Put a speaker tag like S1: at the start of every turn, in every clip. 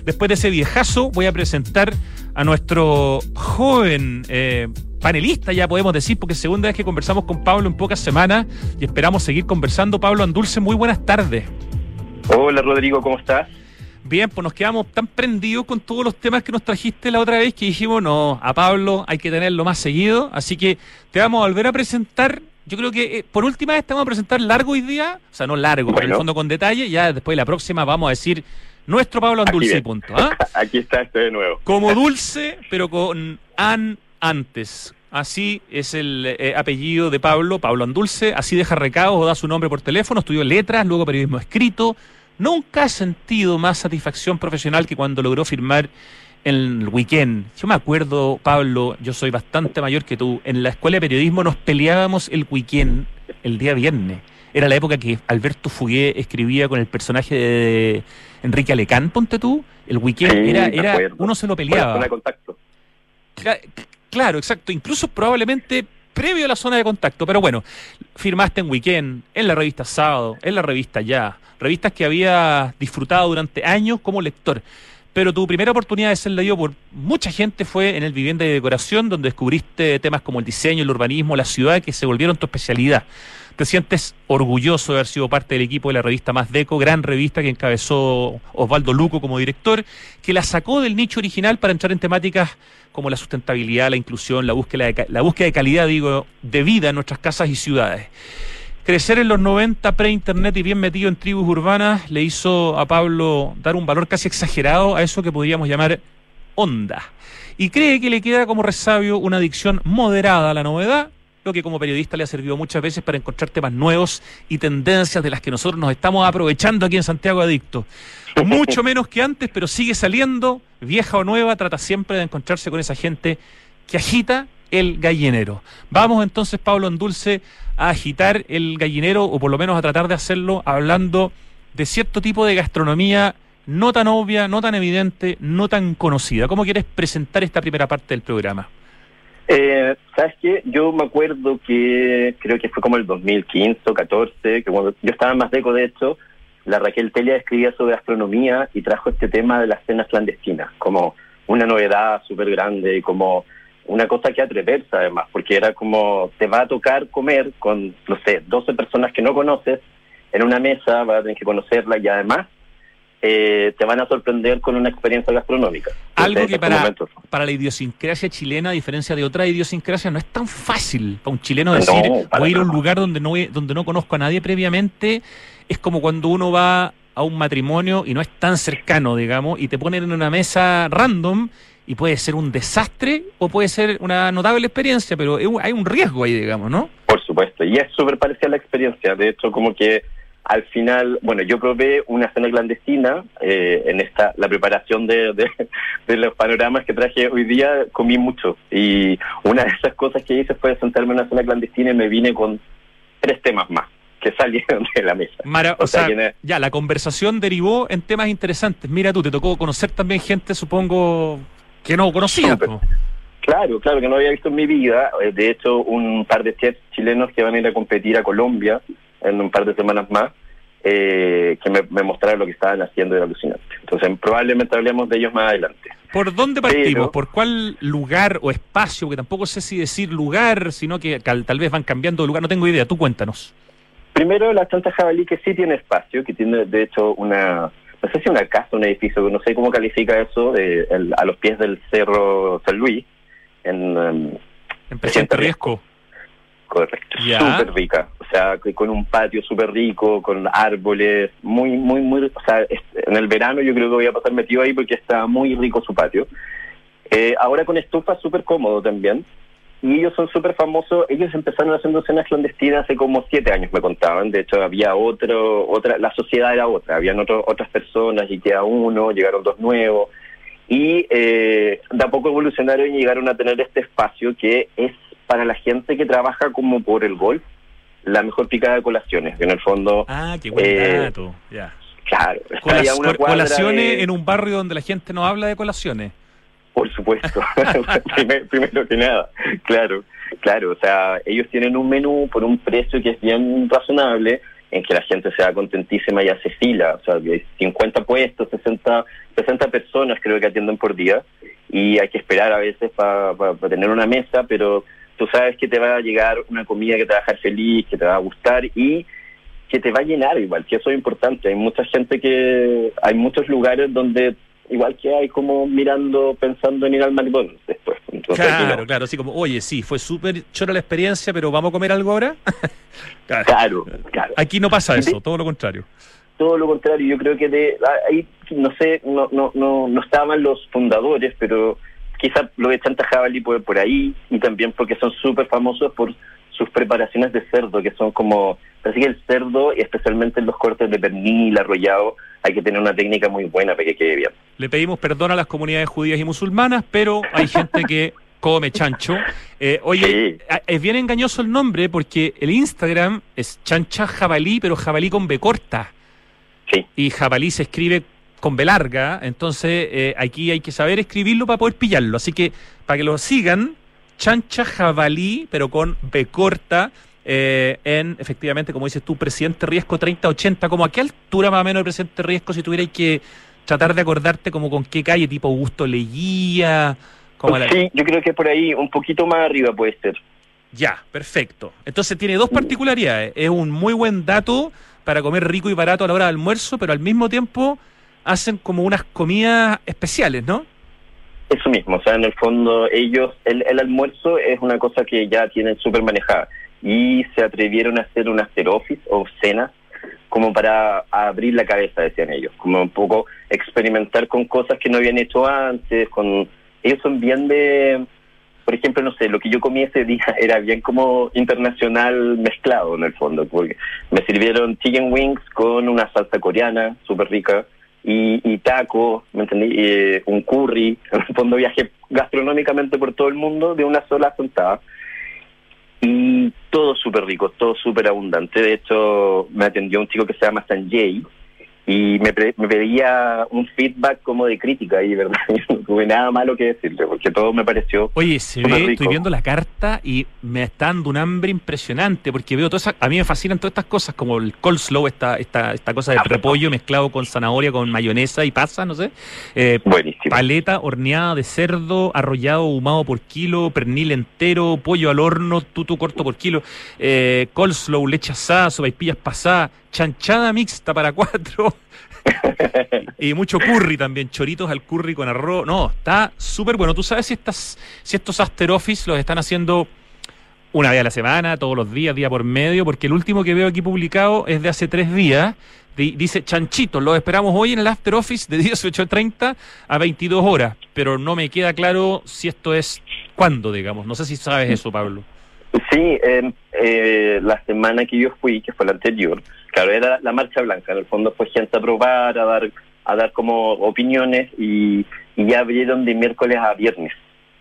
S1: después de ese viejazo, voy a presentar a nuestro joven panelista, ya podemos decir, porque es segunda vez que conversamos con Pablo en pocas semanas y esperamos seguir conversando. Pablo Andulce, muy buenas tardes.
S2: Hola Rodrigo, ¿cómo estás?
S1: Bien, pues nos quedamos tan prendidos con todos los temas que nos trajiste la otra vez que dijimos, no, a Pablo hay que tenerlo más seguido, así que te vamos a volver a presentar. Yo creo que por última vez te vamos a presentar largo hoy día, o sea, no largo, pero en el fondo con detalle, ya después de la próxima vamos a decir nuestro Pablo Andulce y punto. ¿Ah?
S2: Aquí está, estoy de nuevo.
S1: Como Dulce, pero con an antes. Así es el apellido de Pablo Andulce, así deja recados o da su nombre por teléfono, estudió letras, luego periodismo escrito. Nunca ha sentido más satisfacción profesional que cuando logró firmar en el Weekend. Yo me acuerdo, Pablo, yo soy bastante mayor que tú, en la escuela de periodismo nos peleábamos el Weekend el día viernes. Era la época que Alberto Fugué escribía con el personaje de Enrique Alecán, ponte tú. El Weekend
S2: Sí,
S1: era uno se lo peleaba.
S2: Zona de contacto.
S1: Claro, exacto. Incluso probablemente previo a la zona de contacto. Pero bueno, firmaste en Weekend, en la revista Sábado, en la revista Ya. Revistas que había disfrutado durante años como lector. Pero tu primera oportunidad de ser leído por mucha gente fue en el Vivienda y Decoración, donde descubriste temas como el diseño, el urbanismo, la ciudad, que se volvieron tu especialidad. Te sientes orgulloso de haber sido parte del equipo de la revista Más Deco, gran revista que encabezó Osvaldo Luco como director, que la sacó del nicho original para entrar en temáticas como la sustentabilidad, la inclusión, la búsqueda de calidad, de vida en nuestras casas y ciudades. Crecer en los 90 pre-internet y bien metido en tribus urbanas le hizo a Pablo dar un valor casi exagerado a eso que podríamos llamar onda. Y cree que le queda como resabio una adicción moderada a la novedad, lo que como periodista le ha servido muchas veces para encontrar temas nuevos y tendencias de las que nosotros nos estamos aprovechando aquí en Santiago Adicto. Mucho menos que antes, pero sigue saliendo, vieja o nueva, trata siempre de encontrarse con esa gente que agita el gallinero. Vamos entonces, Pablo Andulce, a agitar el gallinero, o por lo menos a tratar de hacerlo hablando de cierto tipo de gastronomía no tan obvia, no tan evidente, no tan conocida. ¿Cómo quieres presentar esta primera parte del programa?
S2: ¿Sabes qué? Yo me acuerdo que creo que fue como el 2015 o 14, que cuando yo estaba en Más Deco, de hecho, la Raquel Telia escribía sobre gastronomía y trajo este tema de las cenas clandestinas, como una novedad súper grande y como una cosa que atreverse además, porque era como, te va a tocar comer con, no sé, 12 personas que no conoces en una mesa, vas a tener que conocerla y además te van a sorprender con una experiencia gastronómica.
S1: Algo que para la idiosincrasia chilena, a diferencia de otra idiosincrasia, no es tan fácil para un chileno decir, voy a ir a un lugar donde no conozco a nadie previamente. Es como cuando uno va a un matrimonio y no es tan cercano, digamos, y te ponen en una mesa random y puede ser un desastre o puede ser una notable experiencia, pero hay un riesgo ahí, digamos, ¿no?
S2: Por supuesto, y es súper parecida a la experiencia. De hecho, como que al final, bueno, yo probé una cena clandestina en la preparación de los panoramas que traje hoy día, comí mucho. Y una de esas cosas que hice fue sentarme en una cena clandestina y me vine con 3 temas más que salieron de la mesa.
S1: Ya, la conversación derivó en temas interesantes. Mira tú, te tocó conocer también gente, supongo, que no conocías.
S2: Claro, que no había visto en mi vida. De hecho, un par de chefs chilenos que van a ir a competir a Colombia en un par de semanas más, que me mostraron lo que estaban haciendo, de alucinante. Entonces, probablemente hablemos de ellos más adelante.
S1: ¿Por dónde partimos? ¿Por cuál lugar o espacio? Que tampoco sé si decir lugar, sino que tal vez van cambiando de lugar. No tengo idea, tú cuéntanos.
S2: Primero, la Santa Jabalí, que sí tiene espacio, que tiene, de hecho, no sé si una casa, un edificio, no sé cómo califica eso, a los pies del Cerro San Luis, en
S1: Presidente Riesco.
S2: Correcto, súper rica, o sea, con un patio súper rico, con árboles, muy, o sea, en el verano yo creo que voy a pasar metido ahí porque está muy rico su patio. Ahora con estufa súper cómodo también, y ellos son súper famosos. Ellos empezaron haciendo cenas clandestinas hace como 7 años, me contaban. De hecho, había otra, la sociedad era otra, habían otras personas y queda uno, llegaron 2 nuevos, y de a poco evolucionaron y llegaron a tener este espacio que es para la gente que trabaja como por el golf, la mejor picada de colaciones, que en el fondo...
S1: Ah, qué buen dato, ya.
S2: Claro.
S1: Colaciones en un barrio donde la gente no habla de colaciones.
S2: Por supuesto, primero que nada, claro, o sea, ellos tienen un menú por un precio que es bien razonable, en que la gente se va contentísima y hace fila. O sea, hay 50 puestos, 60 personas creo que atienden por día, y hay que esperar a veces para tener una mesa, pero tú sabes que te va a llegar una comida que te va a dejar feliz, que te va a gustar y que te va a llenar igual, que eso es importante. Hay mucha gente hay muchos lugares donde igual que hay como mirando, pensando en ir al McDonald's después. Entonces,
S1: claro, así como, oye, sí, fue súper chora la experiencia, pero ¿vamos a comer algo ahora?
S2: Claro.
S1: Aquí no pasa eso, todo lo contrario.
S2: Todo lo contrario, yo creo que ahí, no sé, no estaban los fundadores, pero quizás lo de Chanta Jabalí por ahí, y también porque son súper famosos por sus preparaciones de cerdo, que son como, así que el cerdo, y especialmente en los cortes de pernil, arrollado, hay que tener una técnica muy buena para que quede bien.
S1: Le pedimos perdón a las comunidades judías y musulmanas, pero hay gente que come chancho. Oye, sí. Es bien engañoso el nombre porque el Instagram es Chancha Jabalí, pero jabalí con B corta.
S2: Sí.
S1: Y jabalí se escribe con B larga, entonces aquí hay que saber escribirlo para poder pillarlo. Así que para que lo sigan, Chancha Jabalí, pero con B corta, efectivamente, como dices tú, Presidente Riesco 3080. ¿Cómo a qué altura más o menos el Presidente Riesco, si tuvierais que tratar de acordarte como con qué calle, tipo Augusto Leguía?
S2: Sí, yo creo que por ahí, un poquito más arriba puede ser.
S1: Ya, perfecto. Entonces tiene dos particularidades. Es un muy buen dato para comer rico y barato a la hora de almuerzo, pero al mismo tiempo hacen como unas comidas especiales, ¿no?
S2: Eso mismo, o sea, en el fondo ellos, el almuerzo es una cosa que ya tienen súper manejada, y se atrevieron a hacer un after office o cenas como para abrir la cabeza, decían ellos, como un poco experimentar con cosas que no habían hecho antes. Ellos son bien de, por ejemplo, no sé, lo que yo comí ese día era bien como internacional mezclado en el fondo, porque me sirvieron chicken wings con una salsa coreana súper rica, y tacos, ¿me entendí? Un curry. En el fondo viajé gastronómicamente por todo el mundo de una sola sentada. Y todo súper rico, todo súper abundante. De hecho, me atendió un chico que se llama Sanjay y me pedía un feedback como de crítica, y verdad, yo no tuve nada malo que decirle, porque todo me pareció.
S1: Oye, estoy viendo la carta y me está dando un hambre impresionante, porque veo todas a mí me fascinan todas estas cosas, como el coleslaw, esta cosa de repollo mezclado con zanahoria, con mayonesa y pasa, no sé.
S2: Buenísimo.
S1: Paleta horneada de cerdo, arrollado ahumado por kilo, pernil entero, pollo al horno, tutu corto por kilo, coleslaw, leche asada, sopaipillas pasadas, chanchada mixta para 4 y mucho curry también, choritos al curry con arroz. No, está súper bueno. ¿Tú sabes si estos after office los están haciendo una vez a la semana, todos los días, día por medio? Porque el último que veo aquí publicado es de hace 3 días. Dice chanchitos, los esperamos hoy en el after office de 18:30 a 22 horas, pero no me queda claro si esto es cuándo, digamos. No sé si sabes eso, Pablo.
S2: Sí, la semana que yo fui, que fue la anterior, claro, era la marcha blanca. En el fondo fue gente a probar, a dar como opiniones, y ya abrieron de miércoles a viernes.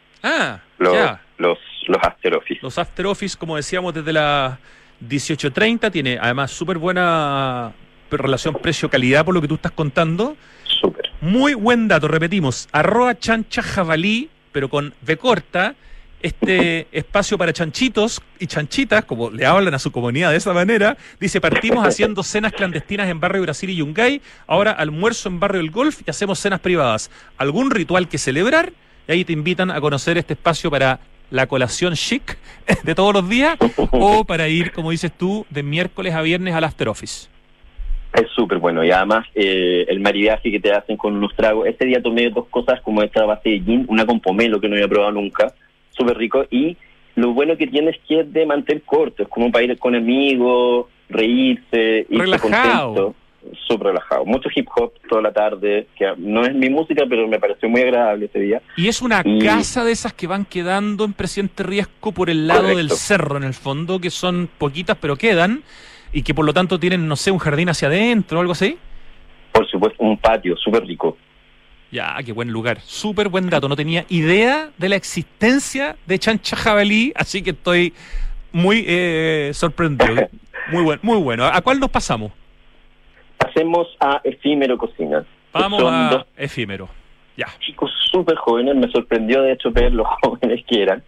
S2: Los after office.
S1: Los after office, como decíamos, desde las 18:30, tiene además súper buena relación precio-calidad por lo que tú estás contando.
S2: Súper.
S1: Muy buen dato, repetimos, @chancha jabalí, pero con B corta. Este espacio para chanchitos y chanchitas, como le hablan a su comunidad de esa manera, dice: partimos haciendo cenas clandestinas en Barrio Brasil y Yungay, ahora almuerzo en Barrio El Golf y hacemos cenas privadas. ¿Algún ritual que celebrar? Y ahí te invitan a conocer este espacio para la colación chic de todos los días, o para ir, como dices tú, de miércoles a viernes al after office.
S2: Es súper bueno, y además el maridaje que te hacen con unos tragos. Este día tomé 2 cosas, como esta base de gin, una con pomelo que no había probado nunca, súper rico, y lo bueno que tiene es que es de mantel corto, es como para ir con amigos, reírse, irse contento, súper relajado. Mucho hip hop toda la tarde, que no es mi música, pero me pareció muy agradable ese día.
S1: Y es una casa de esas que van quedando en Presidente Riesco por el lado del cerro, en el fondo, que son poquitas, pero quedan, y que por lo tanto tienen, no sé, un jardín hacia adentro o algo así.
S2: Por supuesto, un patio súper rico.
S1: Ya, qué buen lugar. Súper buen dato. No tenía idea de la existencia de Chancha Jabalí, así que estoy muy sorprendido. Muy bueno. ¿A cuál nos pasamos?
S2: Pasemos a Efímero Cocina.
S1: Vamos a Efímero. Ya.
S2: Chicos súper jóvenes, me sorprendió de hecho ver los jóvenes que eran.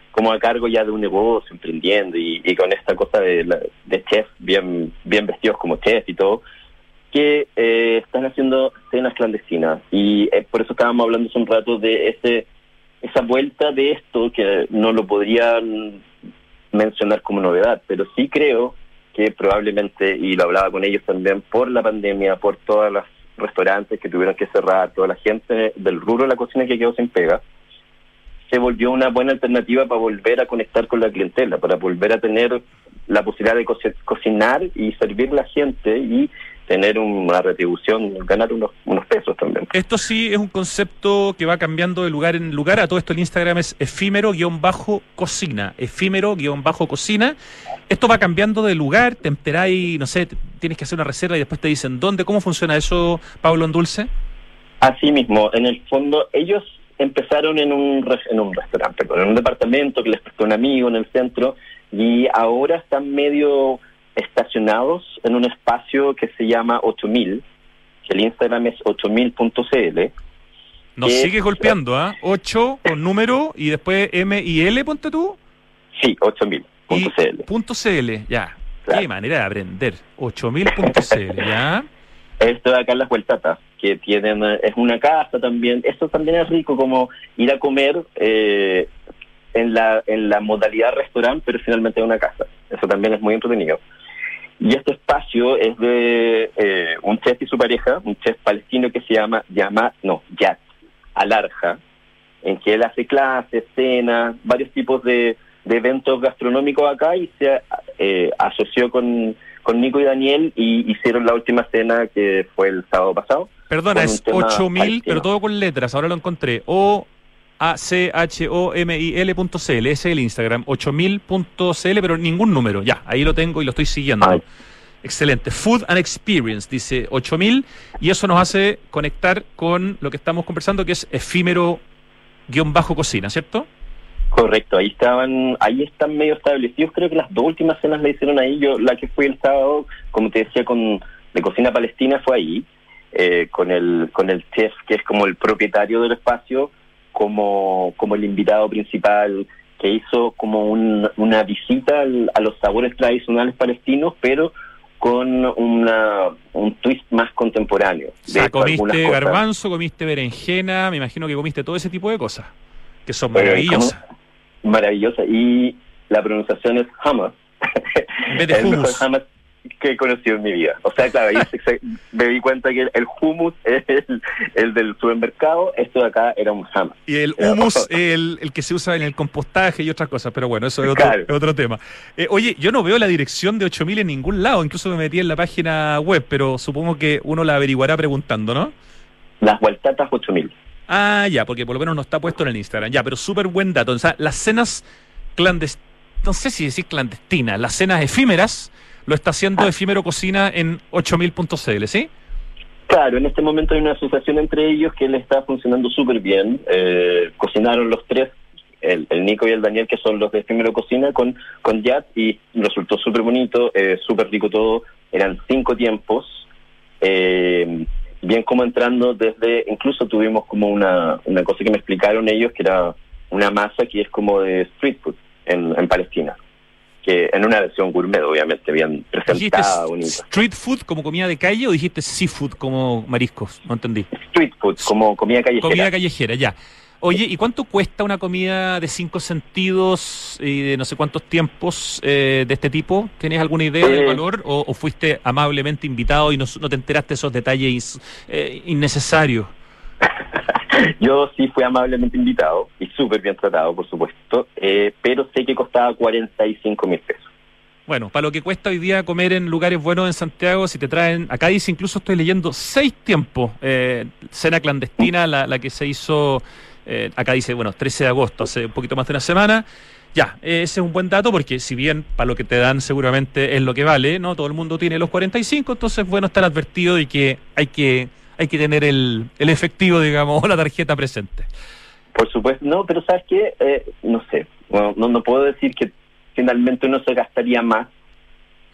S2: como a cargo ya de un negocio, emprendiendo y con esta cosa de chef, bien vestidos como chef y todo, que están haciendo cenas clandestinas. Y por eso estábamos hablando hace un rato de esa vuelta de esto, que no lo podrían mencionar como novedad, pero sí creo que probablemente, y lo hablaba con ellos también, por la pandemia, por todos los restaurantes que tuvieron que cerrar, toda la gente del rubro de la cocina que quedó sin pega, se volvió una buena alternativa para volver a conectar con la clientela, para volver a tener la posibilidad de cocinar y servir a la gente y tener una retribución, ganar unos pesos también.
S1: Esto sí es un concepto que va cambiando de lugar en lugar. A todo esto el Instagram es efímero-cocina. Efímero-cocina. Esto va cambiando de lugar, te enteráis, no sé, tienes que hacer una reserva y después te dicen dónde. ¿Cómo funciona eso, Pablo Endulce?
S2: Así mismo, en el fondo, ellos empezaron en un restaurante, en un departamento que les prestó un amigo en el centro, y ahora están medio estacionados en un espacio que se llama 8000, que el Instagram es 8000.cl.
S1: Nos sigue golpeando, ¿ah? 8 con número y después M-I-L, ponte tú.
S2: Sí, 8000.cl.
S1: .cl, ya. Claro. Qué manera de aprender. 8000.cl, ya.
S2: Esto de acá en Las Vueltatas, que tienen, es una casa también. Esto también es rico, como ir a comer en la modalidad restaurante, pero finalmente es una casa. Eso también es muy entretenido. Y este espacio es de un chef y su pareja, un chef palestino que se llama Yat Alarja, en que él hace clases, cenas, varios tipos de eventos gastronómicos acá, y se asoció con Nico y Daniel y hicieron la última cena, que fue el sábado pasado.
S1: Perdona, es 8000, pero todo con letras, ahora lo encontré. OACHOMIL.cl, ese es el Instagram, 8000.cl, pero ningún número. Ya, ahí lo tengo y lo estoy siguiendo. Ay. Excelente. Food and Experience, dice 8000, y eso nos hace conectar con lo que estamos conversando, que es efímero-cocina, ¿cierto?
S2: Correcto, ahí están medio establecidos. Creo que las dos últimas cenas la hicieron ahí. Yo, la que fui el sábado, como te decía, de cocina palestina, fue ahí, con el chef, que es como el propietario del espacio, como el invitado principal, que hizo como una visita a los sabores tradicionales palestinos, pero con un twist más contemporáneo.
S1: O sea, comiste garbanzo, comiste berenjena, me imagino que comiste todo ese tipo de cosas, que son maravillosas.
S2: Maravillosa, y la pronunciación es hummus.
S1: En vez de hummus.
S2: El mejor hummus que he conocido en mi vida. O sea, claro, ahí me di cuenta que el hummus es el del supermercado, esto de acá era un hummus.
S1: Y el hummus el que se usa en el compostaje y otras cosas, pero bueno, eso es otro tema. Oye, yo no veo la dirección de 8000 en ningún lado, incluso me metí en la página web, pero supongo que uno la averiguará preguntando, ¿no?
S2: Las Vueltatas 8000.
S1: Ah, ya, porque por lo menos no está puesto en el Instagram. Ya, pero súper buen dato. O sea, las cenas clandestinas, no sé si decir clandestinas, las cenas efímeras, lo está haciendo Efímero Cocina en 8000.cl, ¿sí?
S2: Claro, en este momento hay una asociación entre ellos que le está funcionando súper bien. Cocinaron los tres, el Nico y el Daniel, que son los de Efímero Cocina, con Yat, y resultó súper bonito, súper rico todo. Eran 5 tiempos. Bien, como entrando incluso tuvimos como una cosa que me explicaron ellos, que era una masa que es como de street food en Palestina, que en una versión gourmet, obviamente, bien presentada, bonita.
S1: ¿Street food como comida de calle o dijiste seafood como mariscos? No entendí.
S2: Street food como comida callejera.
S1: Comida callejera, ya. Oye, ¿y cuánto cuesta una comida de 5 sentidos y de no sé cuántos tiempos de este tipo? ¿Tienes alguna idea del valor o fuiste amablemente invitado y no te enteraste de esos detalles innecesarios?
S2: Yo sí fui amablemente invitado y súper bien tratado, por supuesto, pero sé que costaba 45.000 pesos.
S1: Bueno, para lo que cuesta hoy día comer en lugares buenos en Santiago, si te traen, acá dice, incluso estoy leyendo 6 tiempos, cena clandestina, la que se hizo... acá dice, 13 de agosto, hace un poquito más de una semana. Ya, ese es un buen dato porque si bien para lo que te dan seguramente es lo que vale, ¿no? Todo el mundo tiene los 45, entonces bueno estar advertido de que hay que tener el efectivo, digamos, o la tarjeta presente.
S2: Por supuesto, no, pero ¿sabes qué? No sé, no puedo decir que finalmente uno se gastaría más,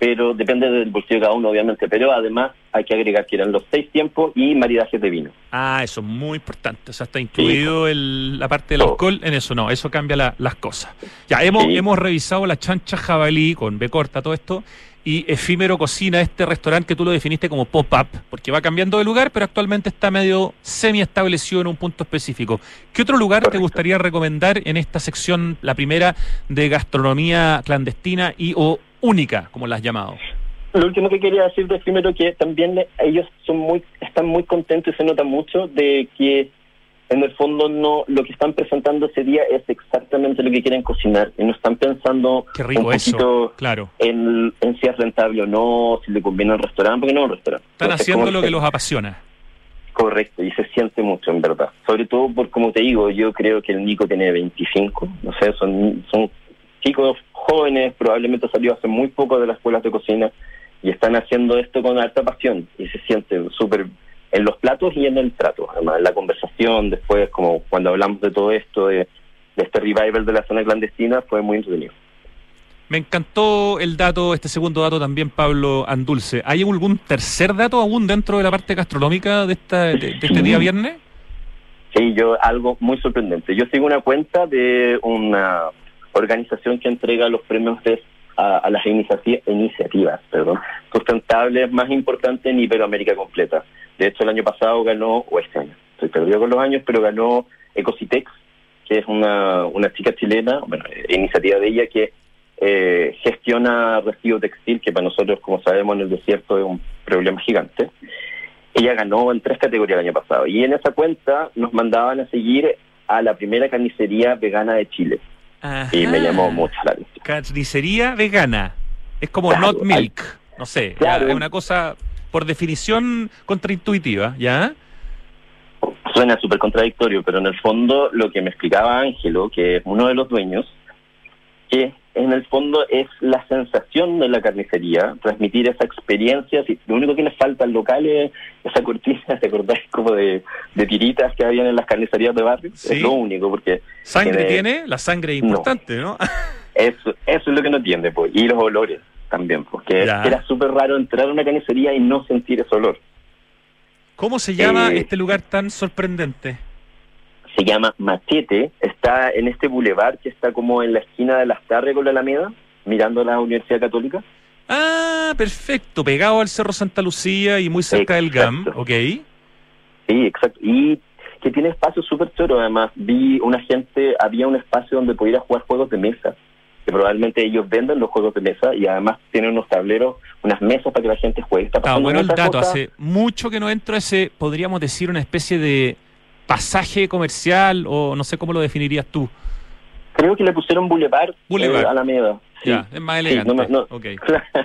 S2: pero depende del bolsillo de cada uno, obviamente. Pero además hay que agregar que eran los 6 tiempos y maridajes de vino.
S1: Eso es muy importante. O sea, está incluido la parte del alcohol en eso. No, eso cambia las cosas. Ya, hemos revisado la chancha jabalí con B corta, todo esto. Y Efímero Cocina, este restaurante que tú lo definiste como pop-up, porque va cambiando de lugar, pero actualmente está medio semi-establecido en un punto específico. ¿Qué otro lugar te gustaría recomendar en esta sección, la primera, de gastronomía clandestina o única, como la has llamado?
S2: Lo último que quería decir de Efímero, que también ellos están muy contentos y se nota mucho de que en el fondo lo que están presentando ese día es exactamente lo que quieren cocinar, y no están pensando
S1: Qué rico un poquito
S2: claro. en si es rentable o no, si le conviene al restaurante, porque no es un restaurante.
S1: Están haciendo lo que los apasiona.
S2: Correcto, y se siente mucho, en verdad. Sobre todo por, como te digo, yo creo que el Nico tiene 25, no sé, son chicos jóvenes, probablemente salió hace muy poco de las escuelas de cocina, y están haciendo esto con alta pasión, y se siente súper en los platos y en el trato, además, en la conversación, después, como cuando hablamos de todo esto, de este revival de la zona clandestina, fue muy entretenido.
S1: Me encantó el dato, este segundo dato también, Pablo Andulce. ¿Hay algún tercer dato aún dentro de la parte gastronómica de este día viernes?
S2: Sí, algo muy sorprendente. Yo sigo una cuenta de una organización que entrega los premios a las iniciativas sustentables más importantes en Iberoamérica completa. De hecho, el año pasado ganó, o este año, estoy perdido con los años, pero ganó Ecocitex, que es una chica chilena, iniciativa de ella que gestiona residuo textil, que para nosotros, como sabemos, en el desierto es un problema gigante. Ella ganó en 3 categorías el año pasado, y en esa cuenta nos mandaban a seguir a la primera carnicería vegana de Chile.
S1: Ajá.
S2: Y me llamó mucho la atención.
S1: Carnicería vegana, es como
S2: claro,
S1: not milk, no sé,
S2: claro.
S1: Es una cosa por definición contraintuitiva, ¿ya?
S2: Suena súper contradictorio, pero en el fondo lo que me explicaba Ángelo, que es uno de los dueños, que en el fondo es la sensación de la carnicería, transmitir esa experiencia. Lo único que les falta al local es esa cortina, ¿te acordás? Como de tiritas que habían en las carnicerías de barrio. ¿Sí? Es lo único, porque...
S1: ¿Sangre tiene? La sangre es importante, ¿no?
S2: Eso es lo que no entiende, pues. Y los olores también, porque era súper raro entrar a una carnicería y no sentir ese olor.
S1: ¿Cómo se llama este lugar tan sorprendente?
S2: Se llama Machete, está en este bulevar que está como en la esquina de Las Tarres con la Alameda, mirando a la Universidad Católica.
S1: Ah, perfecto, pegado al Cerro Santa Lucía y muy cerca del GAM, ¿ok?
S2: Sí, exacto, y que tiene espacios súper choros. Además, había un espacio donde pudiera jugar juegos de mesa, que probablemente ellos venden los juegos de mesa, y además tienen unos tableros, unas mesas para que la gente juegue.
S1: Está bueno el dato, hace mucho que no entro a ese, podríamos decir, una especie de pasaje comercial, o no sé cómo lo definirías tú.
S2: Creo que le pusieron Boulevard. Alameda. Sí.
S1: Ya, es más elegante.
S2: Sí,
S1: okay.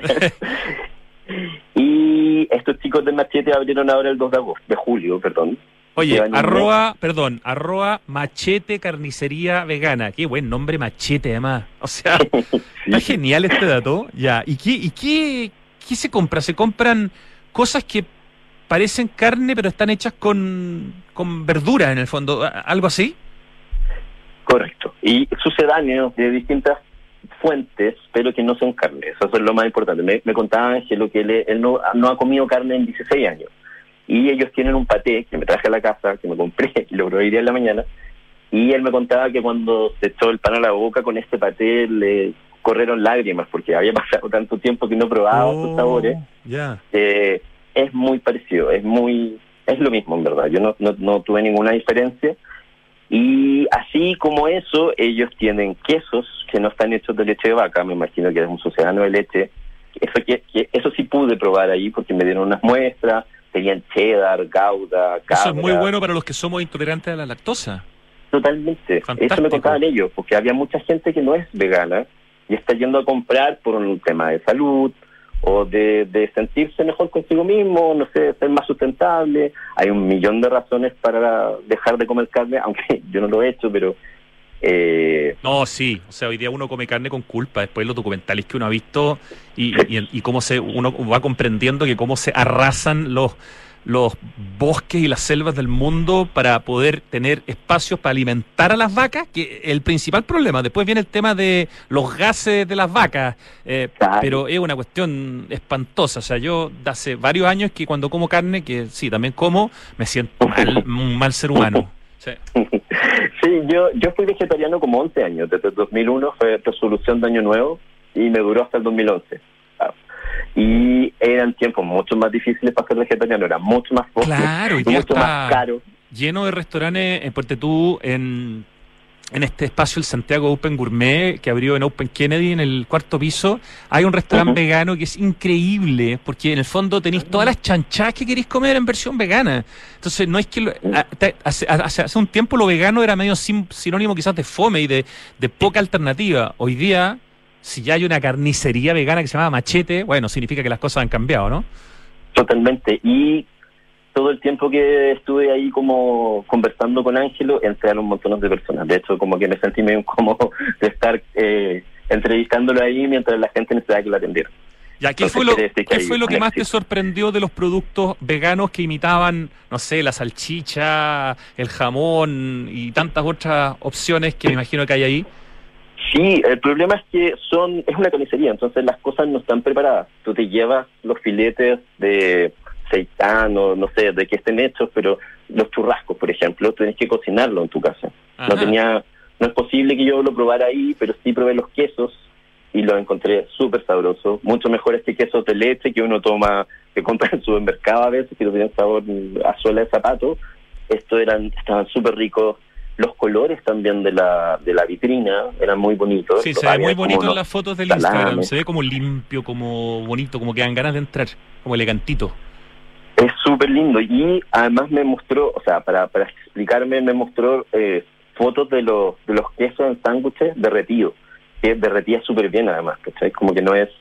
S2: Y estos chicos de Machete abrieron ahora el 2 de julio.
S1: Oye, arroba Machete Carnicería Vegana. Qué buen nombre, Machete, además. O sea, sí. Está genial este dato. Ya. ¿Y qué se compra? ¿Se compran cosas que parecen carne, pero están hechas con verdura, en el fondo? ¿Algo así?
S2: Correcto. Y sucedáneos de distintas fuentes, pero que no son carne. Eso es lo más importante. Me contaba Ángelo que él no ha comido carne en 16 años. Y ellos tienen un paté que me traje a la casa, que me compré y lo probé hoy día en la mañana. Y él me contaba que cuando se echó el pan a la boca con este paté le corrieron lágrimas, porque había pasado tanto tiempo que no probaba sus sabores.
S1: Yeah.
S2: Es muy parecido, es lo mismo, en verdad. Yo no tuve ninguna diferencia. Y así como eso, ellos tienen quesos que no están hechos de leche de vaca. Me imagino que es un sucedáneo de leche. Eso sí pude probar ahí, porque me dieron unas muestras. Tenían cheddar, gouda, cabra.
S1: Eso es muy bueno para los que somos intolerantes a la lactosa.
S2: Totalmente.
S1: Fantástico.
S2: Eso me contaban ellos, porque había mucha gente que no es vegana y está yendo a comprar por un tema de salud o de sentirse mejor consigo mismo, no sé, ser más sustentable. Hay un millón de razones para dejar de comer carne, aunque yo no lo he hecho, pero...
S1: No, sí, o sea, hoy día uno come carne con culpa, después los documentales que uno ha visto y cómo uno va comprendiendo que cómo se arrasan los bosques y las selvas del mundo para poder tener espacios para alimentar a las vacas, que es el principal problema. Después viene el tema de los gases de las vacas, pero es una cuestión espantosa. O sea, yo de hace varios años que cuando como carne, que sí, también como, me siento un mal ser humano. Sí,
S2: sí, yo fui vegetariano como 11 años, desde el 2001 fue resolución de Año Nuevo y me duró hasta el 2011. Y eran tiempos mucho más difíciles para ser vegetariano, era mucho más fácil,
S1: claro, y
S2: mucho más caro.
S1: Lleno de restaurantes en Puerto Tú, en este espacio, el Santiago Open Gourmet, que abrió en Open Kennedy, en el 4º piso, hay un restaurante vegano que es increíble, porque en el fondo tenéis todas las chanchadas que queréis comer en versión vegana. Entonces, no es que hace un tiempo lo vegano era medio sinónimo quizás de fome y de poca alternativa. Hoy día, si ya hay una carnicería vegana que se llama Machete, bueno, significa que las cosas han cambiado, ¿no?
S2: Totalmente. Y todo el tiempo que estuve ahí como conversando con Ángelo, entraron un montón de personas. De hecho, como que me sentí medio incómodo de estar entrevistándolo ahí mientras la gente necesitaba que lo atendiera.
S1: Ya, ¿qué fue lo que más te sorprendió de los productos veganos que imitaban, no sé, la salchicha, el jamón y tantas otras opciones que me imagino que hay ahí?
S2: Sí, el problema es que es una carnicería, entonces las cosas no están preparadas. Tú te llevas los filetes de seitán o no sé de qué estén hechos, pero los churrascos, por ejemplo, tienes que cocinarlo en tu casa. No es posible que yo lo probara ahí, pero sí probé los quesos y los encontré súper sabrosos, mucho mejor este queso de leche que uno que compra en el supermercado a veces, que no tienen sabor a suela de zapato. Estaban súper ricos. Los colores también de la vitrina eran muy bonitos.
S1: Sí, se ve muy bonito en las fotos del Instagram. Se ve como limpio, como bonito, como que dan ganas de entrar, como elegantito.
S2: Es súper lindo. Y además me mostró, o sea, para explicarme, me mostró fotos de los quesos en sándwiches derretidos, que derretía súper bien además, ¿cachai? Como que no es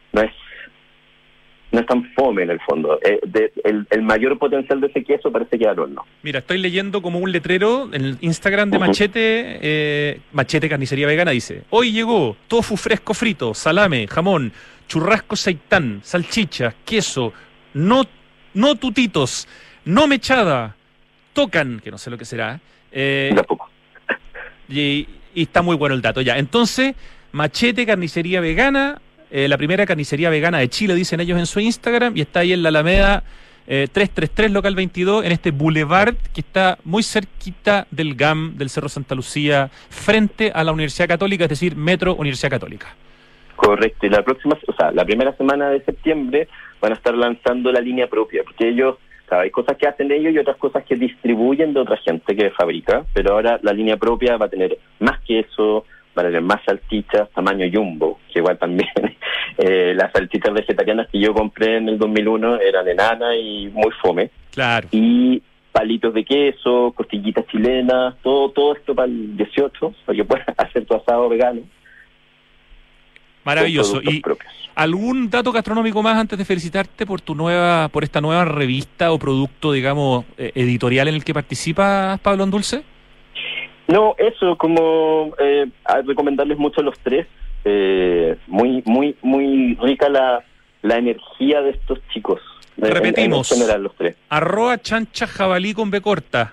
S2: tan fome en el fondo. El mayor potencial de ese queso parece que es al horno.
S1: Mira, estoy leyendo como un letrero en el Instagram de Machete, Machete Carnicería Vegana, dice: hoy llegó tofu fresco frito, salame, jamón, churrasco seitán, salchicha, queso, no tutitos, no mechada, tocan, que no sé lo que será.
S2: Tampoco.
S1: Y está muy bueno el dato, ya. Entonces, Machete Carnicería Vegana, la primera carnicería vegana de Chile, dicen ellos en su Instagram, y está ahí en la Alameda 333, local 22, en este boulevard que está muy cerquita del GAM, del Cerro Santa Lucía, frente a la Universidad Católica, es decir, Metro Universidad Católica.
S2: Correcto, y la primera semana de septiembre van a estar lanzando la línea propia, porque ellos, hay cosas que hacen ellos y otras cosas que distribuyen de otra gente que fabrica, pero ahora la línea propia va a tener más queso, van a tener más salchichas, tamaño jumbo, que igual también las salchichas vegetarianas que yo compré en el 2001 eran enanas y muy fome.
S1: Claro.
S2: Y palitos de queso, costillitas chilenas, todo esto para el 18, para que puedas hacer tu asado vegano.
S1: Maravilloso. ¿Y algún dato gastronómico más antes de felicitarte por esta nueva revista o producto, digamos, editorial en el que participas, Pablo Andulce?
S2: No, eso, como a recomendarles mucho a los tres. Muy muy muy rica la energía de estos chicos.
S1: Repetimos,
S2: en general, los tres.
S1: @chancha jabalí con B corta,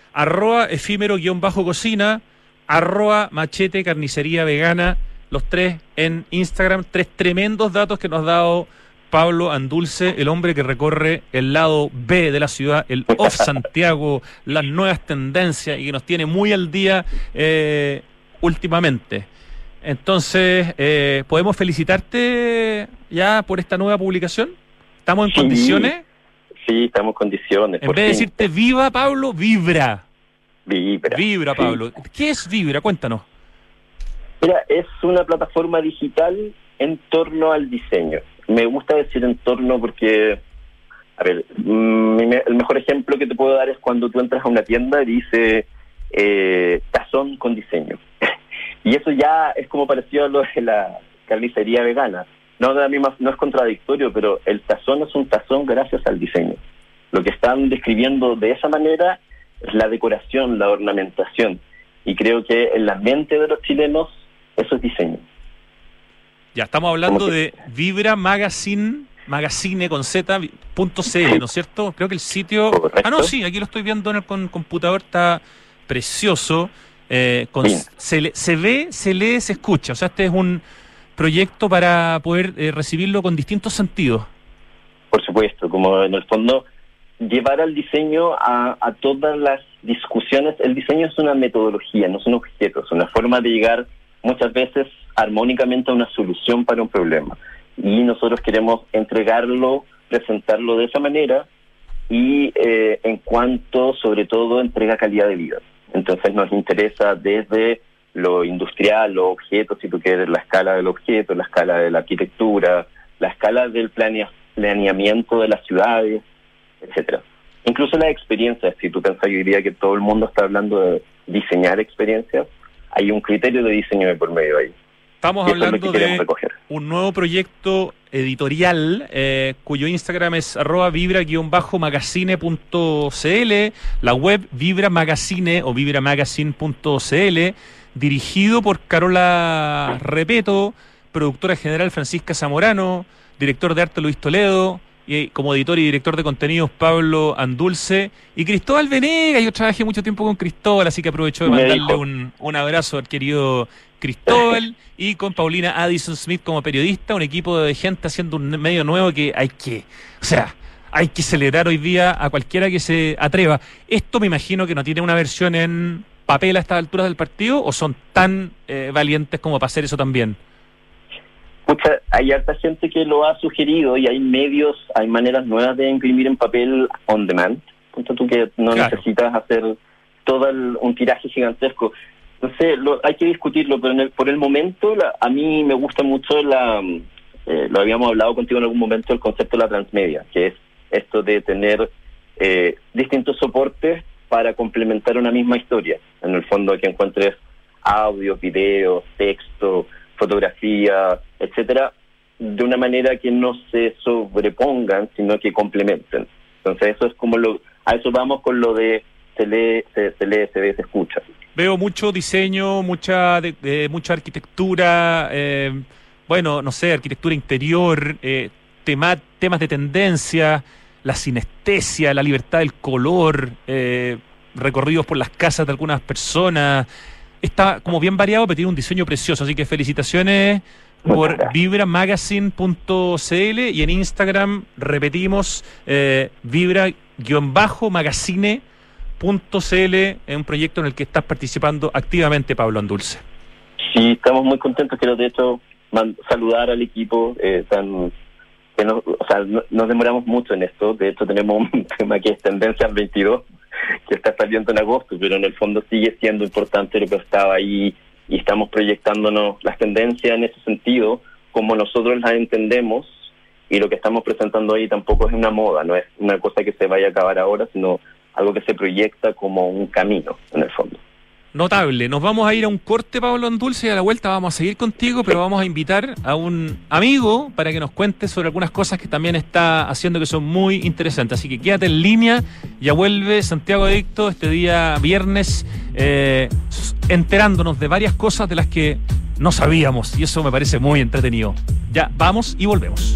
S1: @efímero_cocina, @machete carnicería vegana, los tres en Instagram. Tres tremendos datos que nos ha dado Pablo Andulce, el hombre que recorre el lado B de la ciudad, el off Santiago, las nuevas tendencias, y que nos tiene muy al día últimamente. Entonces, ¿podemos felicitarte ya por esta nueva publicación? ¿Estamos en condiciones?
S2: Sí, estamos en condiciones.
S1: En vez de decirte viva, Pablo, vibra.
S2: Vibra,
S1: Pablo. ¿Qué es Vibra? Cuéntanos.
S2: Mira, es una plataforma digital en torno al diseño. Me gusta decir en torno porque, a ver, el mejor ejemplo que te puedo dar es cuando tú entras a una tienda y dice tazón con diseño. Y eso ya es como parecido a lo de la carnicería vegana. No es contradictorio, pero el tazón es un tazón gracias al diseño. Lo que están describiendo de esa manera es la decoración, la ornamentación. Y creo que en la mente de los chilenos eso es diseño.
S1: Ya estamos hablando de Vibra Magazine magazine con z.cl, ¿no es cierto? Creo que el sitio...
S2: Correcto.
S1: Ah, no, sí, aquí lo estoy viendo en el computador, está precioso. Se ve, se lee, se escucha. O sea, este es un proyecto para poder recibirlo con distintos sentidos.
S2: Por supuesto, como en el fondo llevar al diseño a todas las discusiones. El diseño es una metodología, no son objetos, es una forma de llegar muchas veces armónicamente a una solución para un problema. Y nosotros queremos entregarlo, presentarlo de esa manera y en cuanto, sobre todo, entrega calidad de vida. Entonces nos interesa desde lo industrial, los objetos, si tú quieres, la escala del objeto, la escala de la arquitectura, la escala del planeamiento de las ciudades, etcétera. Incluso las experiencias, si tú piensas hoy día que todo el mundo está hablando de diseñar experiencias, hay un criterio de diseño de por medio ahí.
S1: Estamos
S2: y
S1: hablando de un nuevo proyecto editorial cuyo Instagram es @vibra-magazine.cl, la web vibramagazine o vibramagazine.cl, dirigido por Carola Repeto, productora general Francisca Zamorano, director de arte Luis Toledo, y como editor y director de contenidos Pablo Andulce y Cristóbal Venega. Yo trabajé mucho tiempo con Cristóbal, así que aprovecho de mandarle un abrazo al querido Cristóbal, y con Paulina Addison Smith como periodista, un equipo de gente haciendo un medio nuevo que hay que celebrar hoy día a cualquiera que se atreva. Esto me imagino que no tiene una versión en papel a estas alturas del partido, o son tan valientes como para hacer eso también.
S2: Hay harta gente que lo ha sugerido y hay medios, hay maneras nuevas de imprimir en papel on demand. Punto tú que no necesitas hacer todo un tiraje gigantesco. No sé, hay que discutirlo, pero por el momento a mí me gusta mucho lo habíamos hablado contigo en algún momento, el concepto de la transmedia, que es esto de tener distintos soportes para complementar una misma historia. En el fondo que encuentres audios, videos, texto, fotografía, etcétera, de una manera que no se sobrepongan, sino que complementen. Entonces eso es como a eso vamos con lo de se lee, se ve, se escucha.
S1: Veo mucho diseño, mucha arquitectura, no sé, arquitectura interior, temas de tendencia, la sinestesia, la libertad del color, recorridos por las casas de algunas personas. Está como bien variado, pero tiene un diseño precioso, así que felicitaciones por vibramagazine.cl, y en Instagram repetimos vibra-magazine.cl, en un proyecto en el que estás participando activamente, Pablo Andulce.
S2: Sí, estamos muy contentos. Quiero de hecho saludar al equipo, nos demoramos mucho en esto. De hecho tenemos un tema que es Tendencias 22, que está saliendo en agosto, pero en el fondo sigue siendo importante lo que estaba ahí, y estamos proyectándonos las tendencias en ese sentido, como nosotros las entendemos, y lo que estamos presentando ahí tampoco es una moda, no es una cosa que se vaya a acabar ahora, sino algo que se proyecta como un camino, en el fondo.
S1: Notable. Nos vamos a ir a un corte, Pablo Andulce, y a la vuelta vamos a seguir contigo, pero vamos a invitar a un amigo para que nos cuente sobre algunas cosas que también está haciendo que son muy interesantes. Así que quédate en línea. Ya vuelve Santiago Adicto este día viernes, enterándonos de varias cosas de las que no sabíamos, y eso me parece muy entretenido. Ya, vamos y volvemos.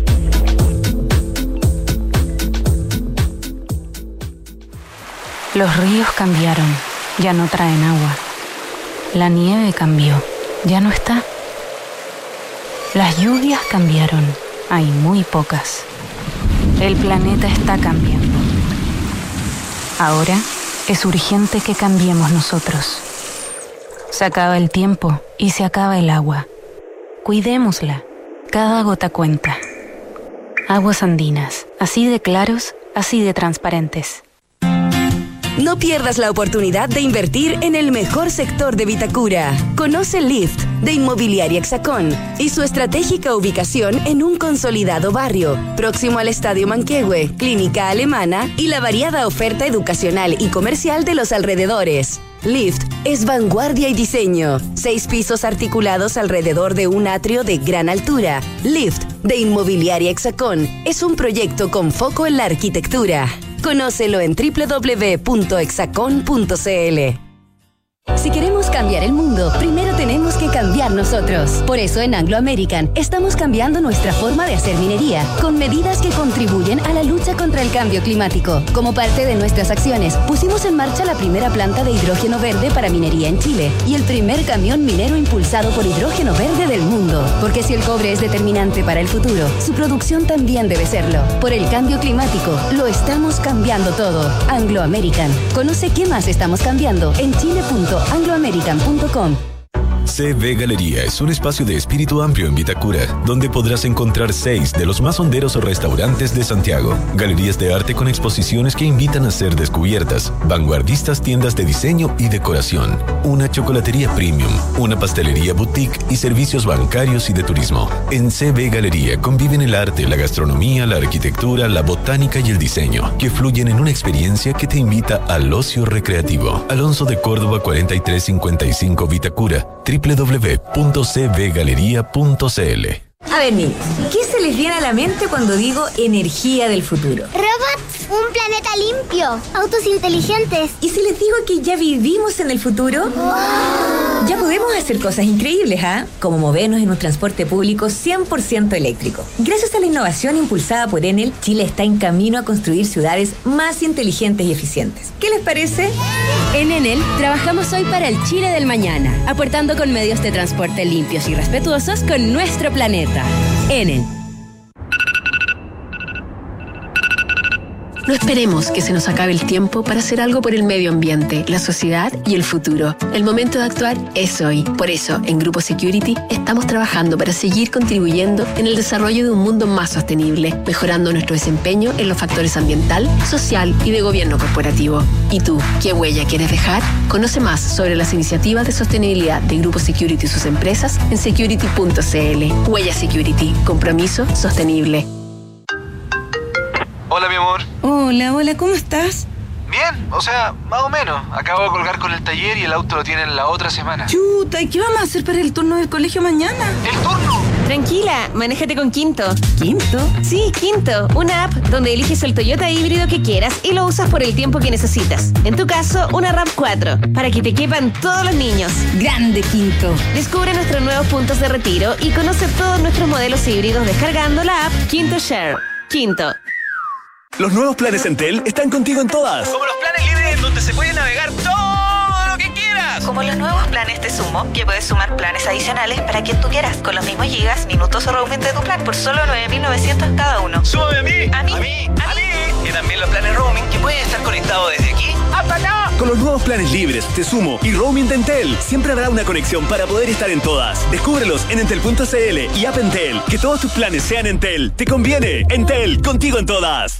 S3: Los ríos cambiaron, ya no traen agua. La nieve cambió, ya no está. Las lluvias cambiaron, hay muy pocas. El planeta está cambiando. Ahora es urgente que cambiemos nosotros. Se acaba el tiempo y se acaba el agua. Cuidémosla, cada gota cuenta. Aguas Andinas, así de claros, así de transparentes.
S4: No pierdas la oportunidad de invertir en el mejor sector de Vitacura. Conoce Lift, de Inmobiliaria Hexacón, y su estratégica ubicación en un consolidado barrio, próximo al Estadio Manquehue, Clínica Alemana y la variada oferta educacional y comercial de los alrededores. Lift es vanguardia y diseño. 6 pisos articulados alrededor de un atrio de gran altura. Lift, de Inmobiliaria Hexacón, es un proyecto con foco en la arquitectura. Conócelo en www.hexacon.cl. Si queremos cambiar el mundo, primero tenemos que cambiar nosotros. Por eso en Anglo American estamos cambiando nuestra forma de hacer minería, con medidas que contribuyen a la lucha contra el cambio climático. Como parte de nuestras acciones, pusimos en marcha la primera planta de hidrógeno verde para minería en Chile y el primer camión minero impulsado por hidrógeno verde del mundo. Porque si el cobre es determinante para el futuro, su producción también debe serlo. Por el cambio climático, lo estamos cambiando todo. Anglo American. Conoce qué más estamos cambiando en chile.angloamerican.com.
S5: CB Galería es un espacio de espíritu amplio en Vitacura, donde podrás encontrar 6 de los más honderos restaurantes de Santiago, galerías de arte con exposiciones que invitan a ser descubiertas, vanguardistas tiendas de diseño y decoración, una chocolatería premium, una pastelería boutique y servicios bancarios y de turismo. En CB Galería conviven el arte, la gastronomía, la arquitectura, la botánica y el diseño, que fluyen en una experiencia que te invita al ocio recreativo. Alonso de Córdoba 4355 Vitacura, www.cbgalería.cl.
S6: A ver, niños, ¿qué se les viene a la mente cuando digo energía del futuro?
S7: Robots, un planeta limpio, autos inteligentes.
S6: ¿Y si les digo que ya vivimos en el futuro? ¡Wow! Ya podemos hacer cosas increíbles, ¿ah? Como movernos en un transporte público 100% eléctrico. Gracias a la innovación impulsada por Enel, Chile está en camino a construir ciudades más inteligentes y eficientes. ¿Qué les parece?
S8: En Enel trabajamos hoy para el Chile del mañana, aportando con medios de transporte limpios y respetuosos con nuestro planeta. Enel.
S9: No esperemos que se nos acabe el tiempo para hacer algo por el medio ambiente, la sociedad y el futuro. El momento de actuar es hoy. Por eso, en Grupo Security, estamos trabajando para seguir contribuyendo en el desarrollo de un mundo más sostenible, mejorando nuestro desempeño en los factores ambiental, social y de gobierno corporativo. ¿Y tú, qué huella quieres dejar? Conoce más sobre las iniciativas de sostenibilidad de Grupo Security y sus empresas en security.cl. Huella Security. Compromiso sostenible.
S10: Hola, mi amor.
S11: Hola, ¿cómo estás?
S10: Bien, o sea, más o menos. Acabo de colgar con el taller y el auto lo tienen la otra semana.
S11: Chuta, ¿y qué vamos a hacer para el turno del colegio mañana?
S10: ¿El turno?
S6: Tranquila, manéjate con Quinto.
S11: ¿Quinto?
S6: Sí, Quinto, una app donde eliges el Toyota híbrido que quieras y lo usas por el tiempo que necesitas. En tu caso, una RAV4, para que te quepan todos los niños.
S11: ¡Grande, Quinto!
S6: Descubre nuestros nuevos puntos de retiro y conoce todos nuestros modelos híbridos descargando la app Quinto Share. Quinto.
S12: Los nuevos planes Entel están contigo en todas.
S10: Como los planes libres donde se puede navegar todo lo que quieras.
S13: Como los nuevos planes de Sumo, que puedes sumar planes adicionales para quien tú quieras, con los mismos gigas, minutos o roaming de tu plan por solo 9.900 cada uno.
S10: ¡Súbame a mí!
S13: ¡A mí!
S10: ¡A mí! ¡A mí! Y también los planes roaming que pueden estar conectados desde aquí hasta allá.
S12: Con los nuevos planes libres, Te Sumo y roaming de Entel, siempre habrá una conexión para poder estar en todas. Descúbrelos en entel.cl y App Entel. Que todos tus planes sean Entel. ¡Te conviene! Entel, contigo en todas.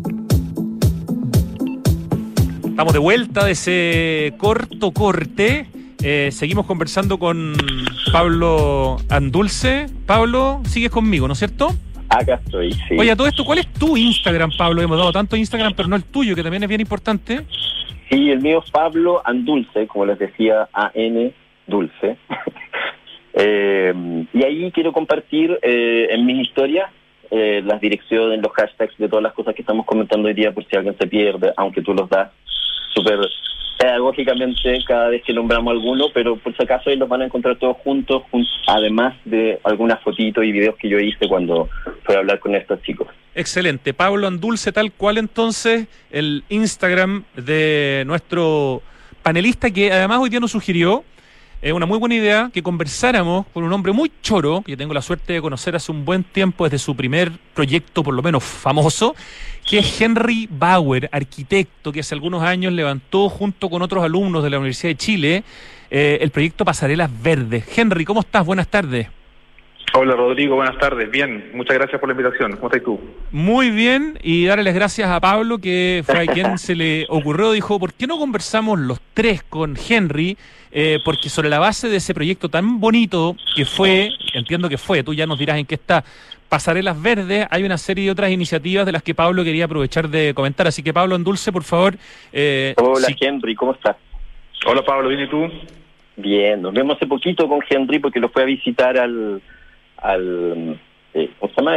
S1: Estamos de vuelta de ese corto corte. Seguimos conversando con Pablo Andulce. Pablo, sigues conmigo, ¿no es cierto?
S2: Acá estoy, sí.
S1: Oye, a todo esto, ¿cuál es tu Instagram, Pablo? Hemos dado tanto Instagram, pero no el tuyo, que también es bien importante.
S2: Sí, el mío es Pablo Andulce, como les decía, A-N Dulce. Y ahí quiero compartir en mis historias las direcciones, los hashtags de todas las cosas que estamos comentando hoy día, por si alguien se pierde, aunque tú los das súper pedagógicamente cada vez que nombramos alguno, pero por si acaso ahí los van a encontrar todos juntos, además de algunas fotitos y videos que yo hice cuando fui a hablar con estos chicos.
S1: Excelente. Pablo Andulce, tal cual entonces el Instagram de nuestro panelista, que además hoy día nos sugirió una muy buena idea que conversáramos con un hombre muy choro, que yo tengo la suerte de conocer hace un buen tiempo desde su primer proyecto, por lo menos famoso, que es Henry Bauer, arquitecto, que hace algunos años levantó junto con otros alumnos de la Universidad de Chile el proyecto Pasarelas Verdes. Henry, ¿cómo estás? Buenas tardes.
S14: Hola Rodrigo, buenas tardes. Bien, muchas gracias por la invitación. ¿Cómo estás tú?
S1: Muy bien, y darle las gracias a Pablo, que fue a quien se le ocurrió, dijo, ¿por qué no conversamos los tres con Henry? Porque sobre la base de ese proyecto tan bonito que fue, entiendo que fue, tú ya nos dirás en qué está, Pasarelas Verdes, hay una serie de otras iniciativas de las que Pablo quería aprovechar de comentar. Así que Pablo Andulce, por favor.
S2: Hola Henry, ¿cómo estás?
S14: Hola Pablo, ¿bien y tú?
S2: Bien, nos vemos hace poquito con Henry porque lo fue a visitar al ¿cómo se llama?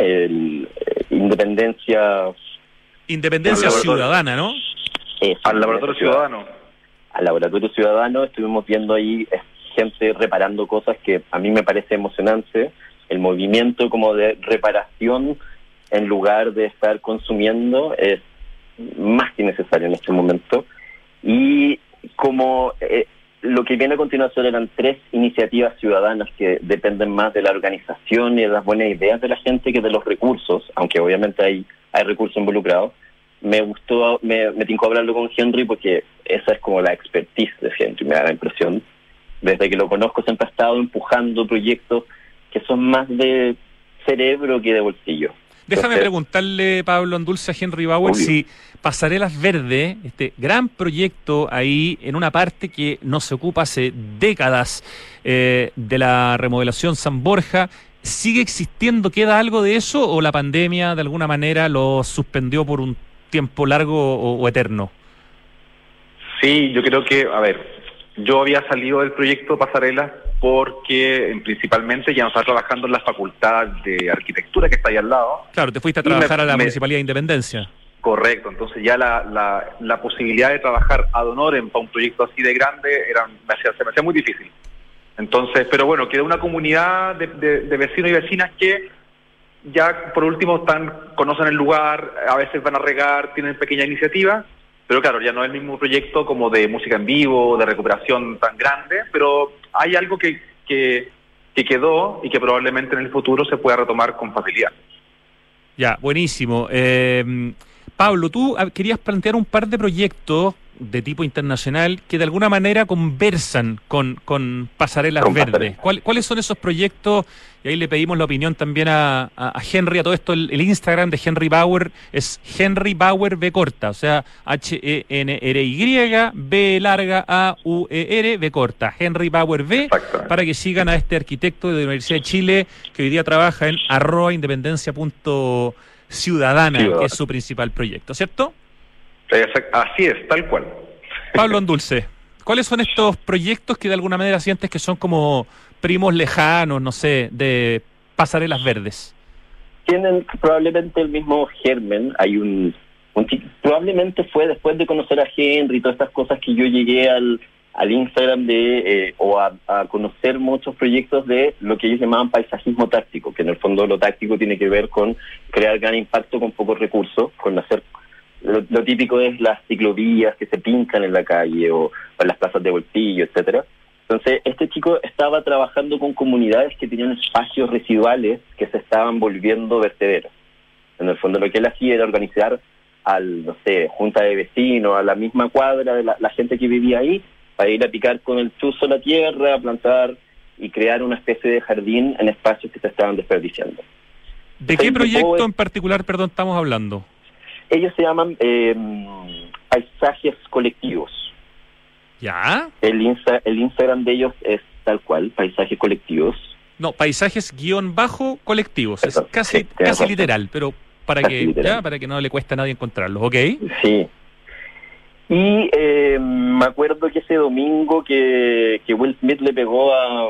S2: Independencia
S1: Ciudadana, ¿no?
S14: Al Laboratorio Ciudadano.
S2: al Laboratorio Ciudadano, estuvimos viendo ahí gente reparando cosas que a mí me parece emocionante, el movimiento como de reparación en lugar de estar consumiendo es más que necesario en este momento. Y como lo que viene a continuación eran 3 iniciativas ciudadanas que dependen más de la organización y de las buenas ideas de la gente que de los recursos, aunque obviamente hay recursos involucrados. Me gustó, me tincó hablarlo con Henry porque esa es como la expertise de Henry, me da la impresión. Desde que lo conozco siempre ha estado empujando proyectos que son más de cerebro que de bolsillo.
S1: Déjame preguntarle, Pablo Andulce, a Henry Bauer,
S2: obvio,
S1: si Pasarelas Verdes, este gran proyecto ahí en una parte que no se ocupa hace décadas de la remodelación San Borja, ¿sigue existiendo? ¿Queda algo de eso o la pandemia de alguna manera lo suspendió por un tiempo largo o eterno?
S14: Sí, yo creo que, a ver, yo había salido del proyecto Pasarelas porque principalmente ya no estaba trabajando en la Facultad de Arquitectura que está ahí al lado.
S1: Claro, te fuiste a trabajar a la Municipalidad de Independencia.
S14: Correcto, entonces ya la posibilidad de trabajar ad honorem para un proyecto así de grande se me hacía muy difícil. Entonces, pero bueno, quedó una comunidad de vecinos y vecinas que ya por último conocen el lugar, a veces van a regar, tienen pequeña iniciativa, pero claro, ya no es el mismo proyecto como de música en vivo, de recuperación tan grande, pero hay algo que quedó y que probablemente en el futuro se pueda retomar con facilidad.
S1: Ya, buenísimo. Pablo, tú querías plantear un par de proyectos de tipo internacional que de alguna manera conversan con Pasarelas Verdes. ¿Cuáles son esos proyectos? Y ahí le pedimos la opinión también a Henry, a todo esto. El Instagram de Henry Bauer es Henry Bauer B corta, o sea, HENRY B larga AUER B corta, Henry Bauer B, para que sigan a este arquitecto de la Universidad de Chile que hoy día trabaja en @independencia.ciudadana, que es su principal proyecto, ¿cierto?
S14: Así es, tal cual.
S1: Pablo Andulce, ¿cuáles son estos proyectos que de alguna manera sientes que son como primos lejanos, no sé, de Pasarelas Verdes?
S2: Tienen probablemente el mismo germen. Hay probablemente fue después de conocer a Henry y todas estas cosas que yo llegué al Instagram a conocer muchos proyectos de lo que ellos llamaban paisajismo táctico, que en el fondo lo táctico tiene que ver con crear gran impacto con pocos recursos, con hacer lo típico es las ciclovías que se pintan en la calle o en las plazas de bolsillo, etcétera. Entonces, este chico estaba trabajando con comunidades que tenían espacios residuales que se estaban volviendo vertederos. En el fondo, lo que él hacía era organizar junta de vecinos, a la misma cuadra de la gente que vivía ahí, para ir a picar con el chuzo la tierra, a plantar y crear una especie de jardín en espacios que se estaban desperdiciando.
S1: ¿De qué proyecto en particular, estamos hablando?
S2: Ellos se llaman paisajes colectivos.
S1: ¿Ya?
S2: El Instagram de ellos es tal cual, paisajes colectivos.
S1: No, paisajes_colectivos. Es casi literal, pero para que no le cueste a nadie encontrarlos, ¿ok?
S2: Sí. Y me acuerdo que ese domingo que Will Smith le pegó a